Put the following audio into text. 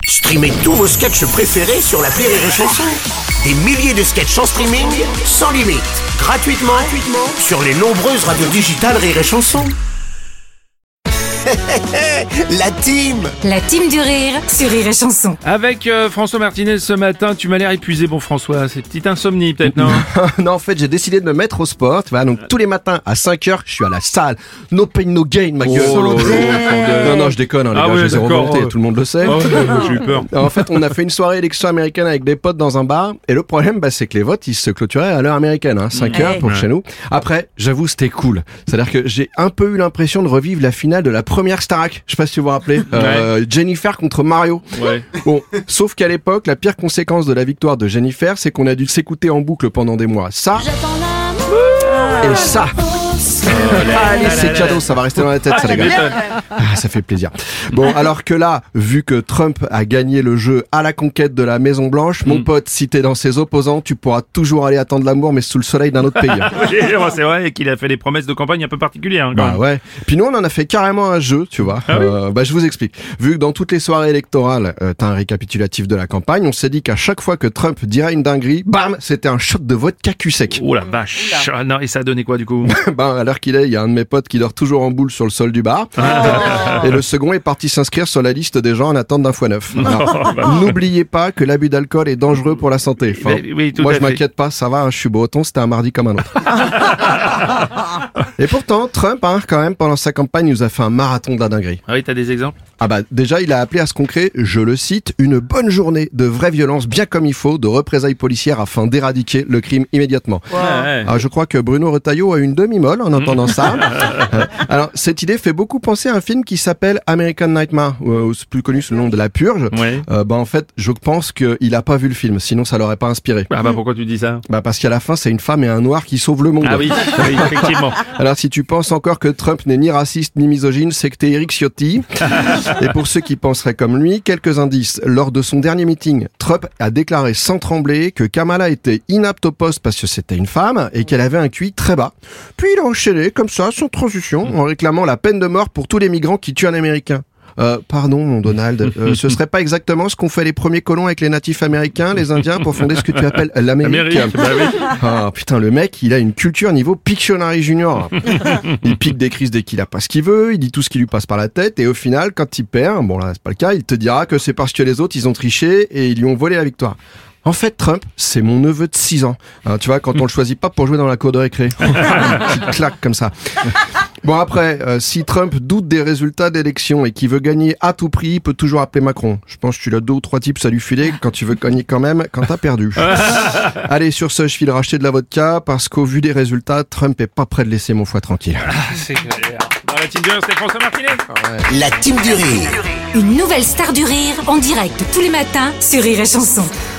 Streamez tous vos sketchs préférés sur l'appli Rire et Chanson. Des milliers de sketchs en streaming, sans limite, gratuitement sur les nombreuses radios digitales Rire et Chanson. La team du rire sur Rire et Chanson. Avec François Martinez ce matin, tu m'as l'air épuisé, bon François, c'est petite insomnie peut-être, non? Non, en fait, j'ai décidé de me mettre au sport, tu vois, donc tous les matins à 5h, je suis à la salle. No pain, no gain, ma gueule. Non, je déconne, les gars, j'ai zéro volonté, tout le monde le sait. J'ai eu peur. En fait, on a fait une soirée élection américaine avec des potes dans un bar, et le problème, c'est que les votes, ils se clôturaient à l'heure américaine, 5h pour chez nous. Après, j'avoue, c'était cool. C'est-à-dire que j'ai un peu eu l'impression de revivre la finale de la première Starac. Je sais pas si tu vous rappelez. Jennifer contre Mario. Ouais. Bon, sauf qu'à l'époque, la pire conséquence de la victoire de Jennifer, c'est qu'on a dû s'écouter en boucle pendant des mois. Ça et ça. Allez, c'est cadeau, ça va rester dans la tête, ça les gars. Ça fait plaisir. Bon, alors que là, vu que Trump a gagné le jeu à la conquête de la Maison Blanche, mon pote, si t'es dans ses opposants, tu pourras toujours aller attendre l'amour, mais sous le soleil d'un autre pays. C'est vrai qu'il a fait des promesses de campagne un peu particulières. Ouais. Puis nous, on en a fait carrément un jeu, tu vois. Je vous explique. Vu que dans toutes les soirées électorales, t'as un récapitulatif de la campagne, on s'est dit qu'à chaque fois que Trump dirait une dinguerie, bam, c'était un shot de vodka cul sec. Oh la vache. Non, et ça a donné quoi du coup? À l'heure qu'il est, il y a un de mes potes qui dort toujours en boule sur le sol du bar. Et le second est parti s'inscrire sur la liste des gens en attente d'un x9. N'oubliez pas que l'abus d'alcool est dangereux pour la santé. Moi, je m'inquiète pas, ça va, je suis breton, c'était un mardi comme un autre. Et pourtant, Trump, quand même, pendant sa campagne, nous a fait un marathon de la dinguerie. Ah oui, t'as des exemples? Déjà, il a appelé à ce qu'on crée, je le cite, une bonne journée de vraie violence, bien comme il faut, de représailles policières afin d'éradiquer le crime immédiatement. Alors, je crois que Bruno Retailleau a une demi-molle en entendant ça. Alors, cette idée fait beaucoup penser à un film qui s'appelle American Nightmare, ou c'est plus connu sous le nom de La Purge. En fait, je pense qu'il a pas vu le film, sinon ça l'aurait pas inspiré. Pourquoi tu dis ça? Parce qu'à la fin, c'est une femme et un noir qui sauvent le monde. Ah oui, effectivement. Alors, si tu penses encore que Trump n'est ni raciste ni misogyne, c'est que t'es Eric Ciotti. Et pour ceux qui penseraient comme lui, quelques indices. Lors de son dernier meeting, Trump a déclaré sans trembler que Kamala était inapte au poste parce que c'était une femme et qu'elle avait un QI très bas. Puis il a enchaîné comme ça, sans transition, en réclamant la peine de mort pour tous les migrants qui tuent un Américain. Pardon, mon Donald, ce serait pas exactement ce qu'ont fait les premiers colons avec les natifs américains, les Indiens, pour fonder ce que tu appelles l'Amérique. Putain, le mec, il a une culture niveau Pictionary Junior. Il pique des crises dès qu'il a pas ce qu'il veut, il dit tout ce qui lui passe par la tête, et au final, quand il perd, bon là, c'est pas le cas, il te dira que c'est parce que les autres, ils ont triché et ils lui ont volé la victoire. En fait, Trump, c'est mon neveu de 6 ans. Tu vois, quand on le choisit pas pour jouer dans la cour de récré. Une claque comme ça. Bon, après, si Trump doute des résultats d'élection et qu'il veut gagner à tout prix, il peut toujours appeler Macron. Je pense que tu l'as 2 ou 3 tips à lui filer quand tu veux gagner quand même, quand t'as perdu. Allez, sur ce, je file racheter de la vodka parce qu'au vu des résultats, Trump est pas prêt de laisser mon foie tranquille. C'est clair. Dans la team du rire, c'était François Martinez. La team du rire. Une nouvelle star du rire en direct tous les matins sur Rire et Chanson.